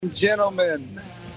Gentlemen,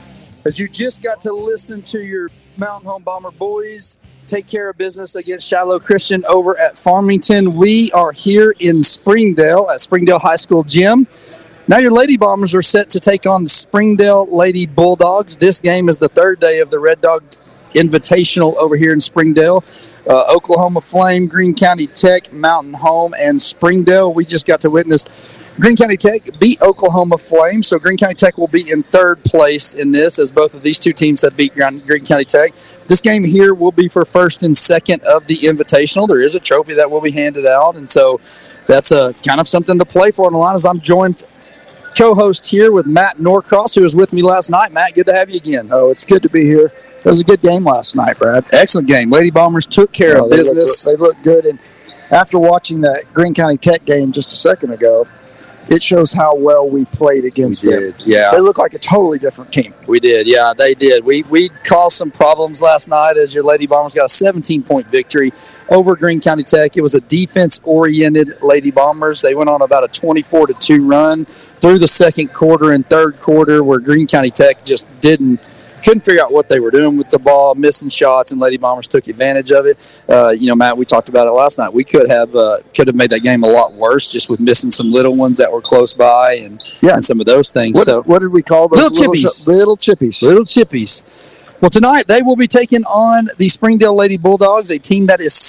as you just got to listen to your Mountain Home Bomber boys take care of business against Shiloh Christian over at Farmington, we are here in Springdale at Springdale High School Gym. Now your Lady Bombers are set to take on the Springdale Lady Bulldogs. This game is the third day of the Red Dog Invitational over here in Springdale. Oklahoma Flame, Greene County Tech, Mountain Home, and Springdale. We just got to witness Greene County Tech beat Oklahoma Flame, so Greene County Tech will be in third place in this, as both of these two teams have beat Greene County Tech. This game here will be for first and second of the Invitational. There is a trophy that will be handed out, and so that's kind of something to play for on the line. As I'm joined co-host here with Matt Norcross, who was with me last night. Matt, good to have you again. Oh, it's good to be here. It was a good game last night, Brad. Excellent game. Lady Bombers took care of business. They looked good, and after watching that Greene County Tech game just a second ago, it shows how well we played against them. Yeah. They look like a totally different team. We did, yeah, they did. We caused some problems last night as your Lady Bombers got a 17-point victory over Greene County Tech. It was a defense-oriented Lady Bombers. They went on about a 24-2 run through the second quarter and third quarter, where Greene County Tech just couldn't figure out what they were doing with the ball, missing shots, and Lady Bombers took advantage of it. Matt, we talked about it last night. We could have made that game a lot worse just with missing some little ones that were close by and some of those things. What did we call those? Little chippies. Little chippies. Well, tonight they will be taking on the Springdale Lady Bulldogs, a team that is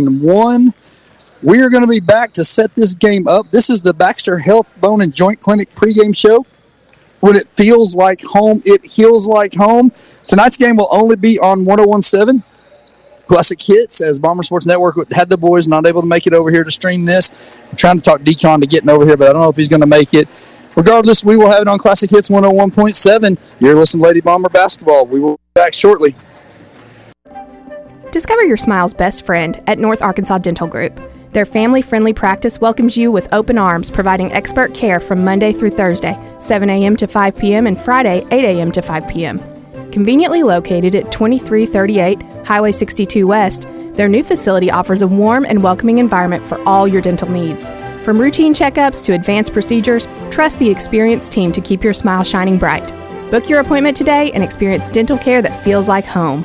6-1. We are going to be back to set this game up. This is the Baxter Health Bone and Joint Clinic pregame show. When it feels like home, it heals like home. Tonight's game will only be on 101.7 Classic Hits, as Bomber Sports Network had the boys not able to make it over here to stream this. I'm trying to talk Decon to getting over here, but I don't know if he's going to make it. Regardless, we will have it on Classic Hits 101.7. You're listening to Lady Bomber Basketball. We will be back shortly. Discover your smile's best friend at North Arkansas Dental Group. Their family-friendly practice welcomes you with open arms, providing expert care from Monday through Thursday, 7 a.m. to 5 p.m. and Friday, 8 a.m. to 5 p.m. Conveniently located at 2338 Highway 62 West, their new facility offers a warm and welcoming environment for all your dental needs. From routine checkups to advanced procedures, trust the experienced team to keep your smile shining bright. Book your appointment today and experience dental care that feels like home.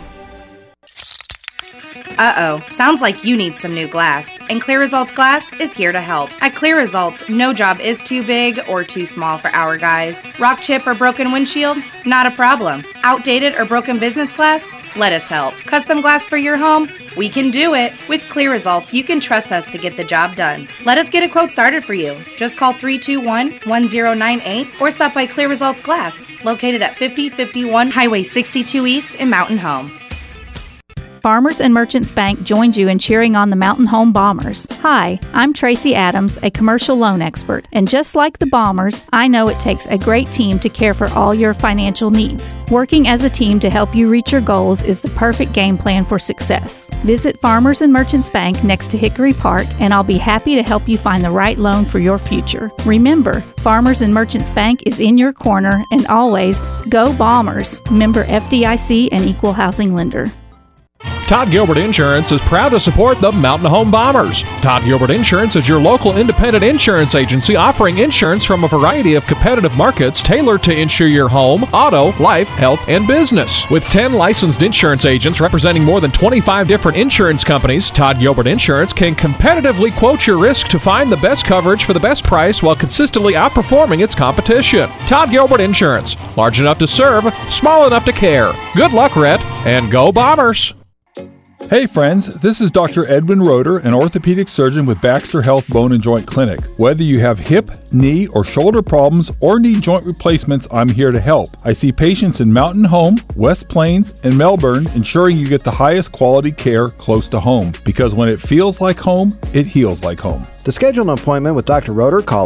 Uh-oh, sounds like you need some new glass, and Clear Results Glass is here to help. At Clear Results, no job is too big or too small for our guys. Rock chip or broken windshield? Not a problem. Outdated or broken business glass? Let us help. Custom glass for your home? We can do it. With Clear Results, you can trust us to get the job done. Let us get a quote started for you. Just call 321-1098 or stop by Clear Results Glass, located at 5051 Highway 62 East in Mountain Home. Farmers and Merchants Bank joins you in cheering on the Mountain Home Bombers. Hi, I'm Tracy Adams, a commercial loan expert, and just like the Bombers, I know it takes a great team to care for all your financial needs. Working as a team to help you reach your goals is the perfect game plan for success. Visit Farmers and Merchants Bank next to Hickory Park, and I'll be happy to help you find the right loan for your future. Remember, Farmers and Merchants Bank is in your corner, and always, go Bombers! Member FDIC and Equal Housing Lender. Todd Gilbert Insurance is proud to support the Mountain Home Bombers. Todd Gilbert Insurance is your local independent insurance agency offering insurance from a variety of competitive markets tailored to insure your home, auto, life, health, and business. With 10 licensed insurance agents representing more than 25 different insurance companies, Todd Gilbert Insurance can competitively quote your risk to find the best coverage for the best price while consistently outperforming its competition. Todd Gilbert Insurance. Large enough to serve, small enough to care. Good luck, Rhett, and go Bombers! Hey friends, this is Dr. Edwin Roeder, an orthopedic surgeon with Baxter Health Bone and Joint Clinic. Whether you have hip, knee, or shoulder problems or need joint replacements, I'm here to help. I see patients in Mountain Home, West Plains, and Melbourne, ensuring you get the highest quality care close to home. Because when it feels like home, it heals like home. To schedule an appointment with Dr. Roeder, call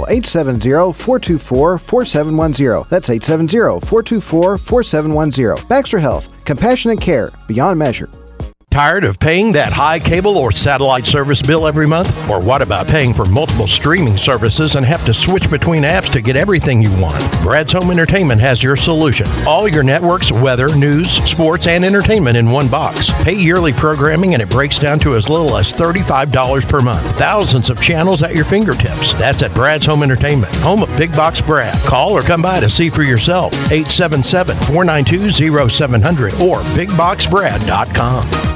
870-424-4710. That's 870-424-4710. Baxter Health, compassionate care beyond measure. Tired of paying that high cable or satellite service bill every month? Or what about paying for multiple streaming services and have to switch between apps to get everything you want? Brad's Home Entertainment has your solution. All your networks, weather, news, sports, and entertainment in one box. Pay yearly programming and it breaks down to as little as $35 per month. Thousands of channels at your fingertips. That's at Brad's Home Entertainment, home of Big Box Brad. Call or come by to see for yourself. 877-492-0700 or BigBoxBrad.com.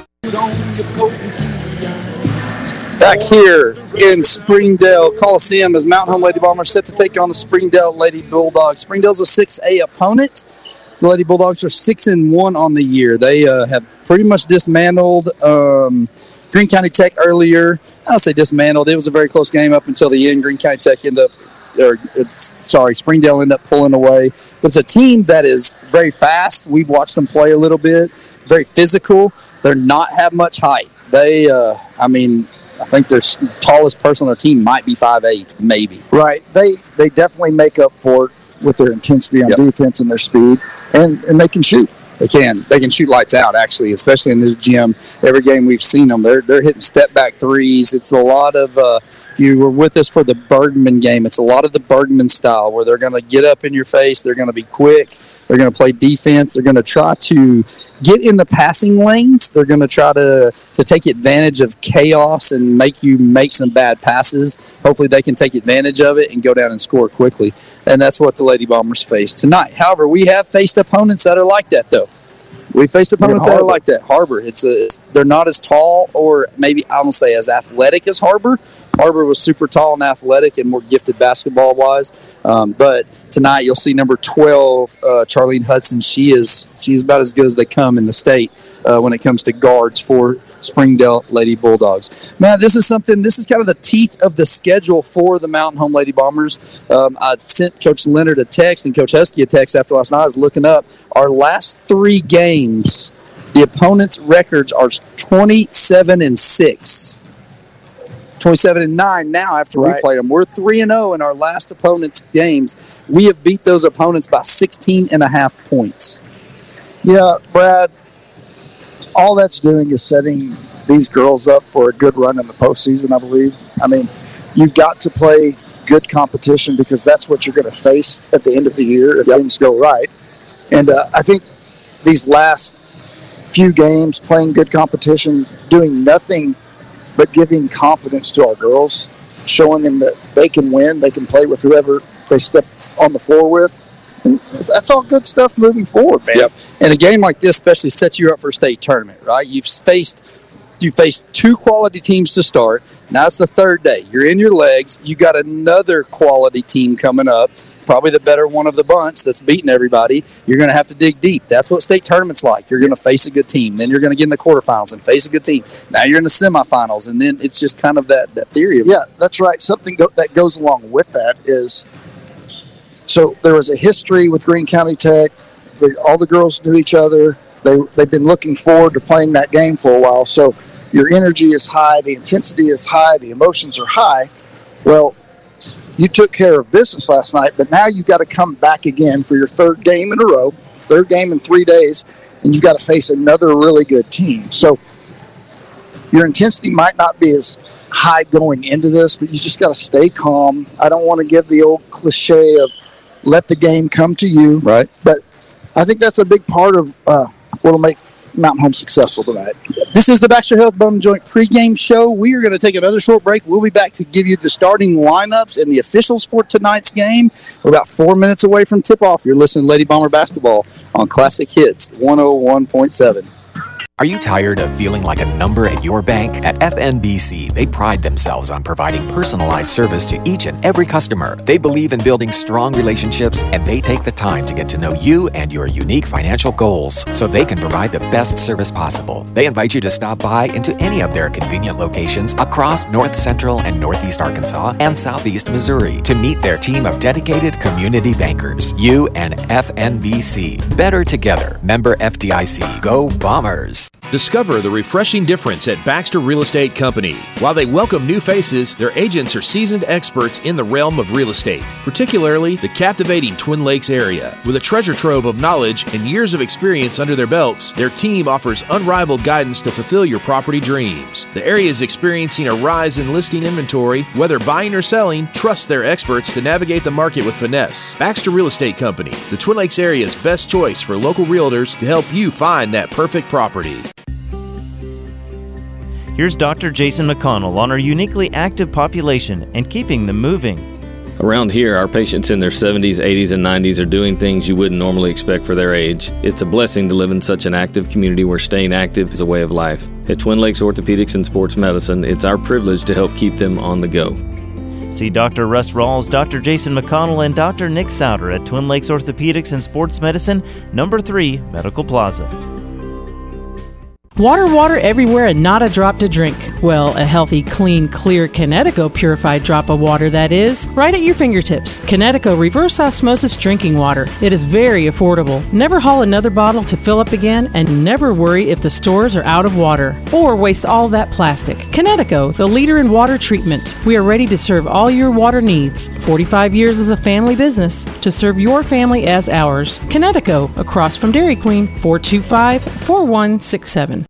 Back here in Springdale Coliseum as Mountain Home Lady Bombers set to take on the Springdale Lady Bulldogs. Springdale's a 6A opponent. The Lady Bulldogs are 6-1 on the year. They have pretty much dismantled Greene County Tech earlier. I'll say dismantled. It was a very close game up until the end. Greene County Tech Springdale ended up pulling away. But it's a team that is very fast. We've watched them play a little bit. Very physical. They're not have much height. They, I think their tallest person on their team might be 5'8", maybe. Right. They definitely make up for it with their intensity on defense and their speed, and they can shoot. They can shoot lights out, actually, especially in this gym. Every game we've seen them, they're hitting step-back threes. It's a lot of, if you were with us for the Bergman game, it's a lot of the Bergman style where they're going to get up in your face, they're going to be quick, they're going to play defense, they're going to try to get in the passing lanes, they're going to try to take advantage of chaos and make you make some bad passes. Hopefully they can take advantage of it and go down and score quickly. And that's what the Lady Bombers face tonight. However, we have faced opponents that are like that, though. We faced opponents that are like that. Harbor, they're not as tall or maybe I don't say as athletic as Harbor. Harbor was super tall and athletic and more gifted basketball-wise. But tonight you'll see number 12, Charlene Hudson. She's about as good as they come in the state when it comes to guards for Springdale Lady Bulldogs. Man, this is kind of the teeth of the schedule for the Mountain Home Lady Bombers. I sent Coach Leonard a text and Coach Husky a text after last night. I was looking up our last 3 games. The opponents' records are 27-6. 27-9 now after we played them. We're 3-0 in our last opponents' games. We have beat those opponents by 16.5 points. Yeah, Brad, all that's doing is setting these girls up for a good run in the postseason, I believe. I mean, you've got to play good competition because that's what you're going to face at the end of the year if things go right. And I think these last few games, playing good competition, doing nothing but giving confidence to our girls, showing them that they can win, they can play with whoever they step on the floor with. And that's all good stuff moving forward, man. Yep. And a game like this especially sets you up for a state tournament, right? You faced 2 quality teams to start. Now it's the 3rd day. You're in your legs. You got another quality team coming up, probably the better one of the bunch that's beating everybody. You're going to have to dig deep. That's what state tournament's like. You're going to face a good team. Then you're going to get in the quarterfinals and face a good team. Now you're in the semifinals, and then it's just kind of that theory of it. Yeah, that's right. Something that goes along with that is, so there was a history with Greene County Tech. All the girls knew each other. They've been looking forward to playing that game for a while. So your energy is high, the intensity is high, the emotions are high. Well, you took care of business last night, but now you've got to come back again for your 3rd game in a row, 3rd game in 3 days, and you've got to face another really good team. So your intensity might not be as high going into this, but you just got to stay calm. I don't want to give the old cliche of let the game come to you. Right. But I think that's a big part of what will make Mountain Home successful tonight. This is the Baxter Health Bone Joint pregame show. We are going to take another short break. We'll be back to give you the starting lineups and the officials for tonight's game. We're about 4 minutes away from tip-off. You're listening to Lady Bomber Basketball on Classic Hits 101.7. Are you tired of feeling like a number at your bank? At FNBC, they pride themselves on providing personalized service to each and every customer. They believe in building strong relationships, and they take the time to get to know you and your unique financial goals so they can provide the best service possible. They invite you to stop by into any of their convenient locations across North Central and Northeast Arkansas and Southeast Missouri to meet their team of dedicated community bankers. You and FNBC. Better together. Member FDIC. Go Bombers. Discover the refreshing difference at Baxter Real Estate Company. While they welcome new faces, their agents are seasoned experts in the realm of real estate, particularly the captivating Twin Lakes area. With a treasure trove of knowledge and years of experience under their belts, their team offers unrivaled guidance to fulfill your property dreams. The area is experiencing a rise in listing inventory. Whether buying or selling, trust their experts to navigate the market with finesse. Baxter Real Estate Company, the Twin Lakes area's best choice for local realtors to help you find that perfect property. Here's Dr. Jason McConnell on our uniquely active population and keeping them moving. Around here, our patients in their 70s, 80s, and 90s are doing things you wouldn't normally expect for their age. It's a blessing to live in such an active community where staying active is a way of life. At Twin Lakes Orthopedics and Sports Medicine, it's our privilege to help keep them on the go. See Dr. Russ Rawls, Dr. Jason McConnell, and Dr. Nick Souter at Twin Lakes Orthopedics and Sports Medicine, number 3, Medical Plaza. Water everywhere and not a drop to drink. Well, a healthy, clean, clear Kinetico purified drop of water, that is, right at your fingertips. Kinetico reverse osmosis drinking water. It is very affordable. Never haul another bottle to fill up again, and never worry if the stores are out of water or waste all that plastic. Kinetico, the leader in water treatment. We are ready to serve all your water needs. 45 years as a family business to serve your family as ours. Kinetico, across from Dairy Queen, 425-4167.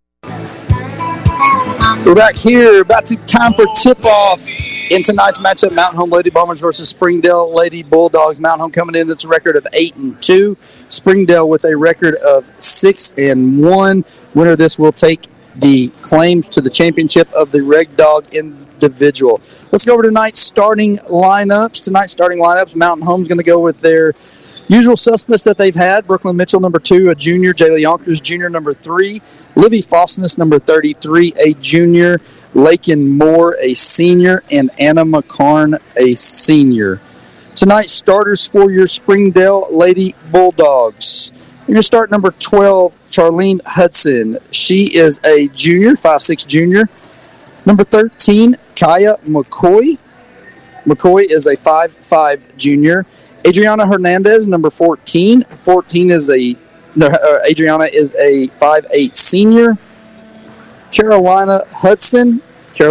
We're back here, time for tip-off in tonight's matchup, Mountain Home Lady Bombers versus Springdale Lady Bulldogs. Mountain Home coming in, that's a record of 8-2. Springdale with a record of 6-1. Winner of this will take the claims to the championship of the Reg Dog individual. Let's go over tonight's starting lineups. Mountain Home's going to go with their usual suspects that they've had. Brooklyn Mitchell, number 2, a junior. Jaylee Yonkers, junior, number 3. Livy Fosness, number 33, a junior. Lakin Moore, a senior. And Anna McCarn, a senior. Tonight's starters for your Springdale Lady Bulldogs. You're going to start number 12, Charlene Hudson. She is a junior, 5'6" junior. Number 13, Kaya McCoy. McCoy is a 5'5" junior. Adriana Hernandez, number 14. Adriana is a 5'8" senior. Carolina Hudson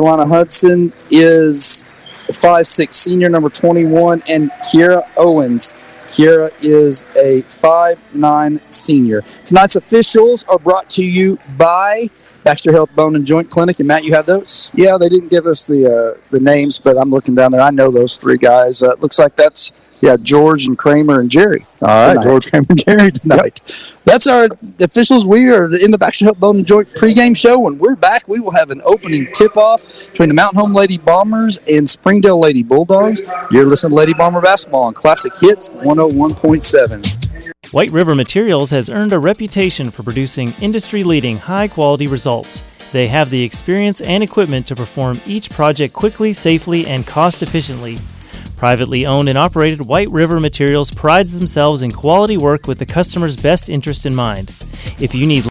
is a 5'6" senior, number 21. And Kiera Owens. Kiera is a 5'9" senior. Tonight's officials are brought to you by Baxter Health Bone and Joint Clinic. And Matt, you have those? Yeah, they didn't give us the names, but I'm looking down there. I know those three guys. It looks like that's George and Kramer and Jerry. All right, tonight. George, Kramer, and Jerry tonight. Yep. That's our officials. We are in the Baxter Health Bone and Joint pregame show. When we're back, we will have an opening tip-off between the Mountain Home Lady Bombers and Springdale Lady Bulldogs. You're listening to Lady Bomber Basketball on Classic Hits 101.7. White River Materials has earned a reputation for producing industry-leading, high-quality results. They have the experience and equipment to perform each project quickly, safely, and cost-efficiently. Privately owned and operated, White River Materials prides themselves in quality work with the customer's best interest in mind. If you need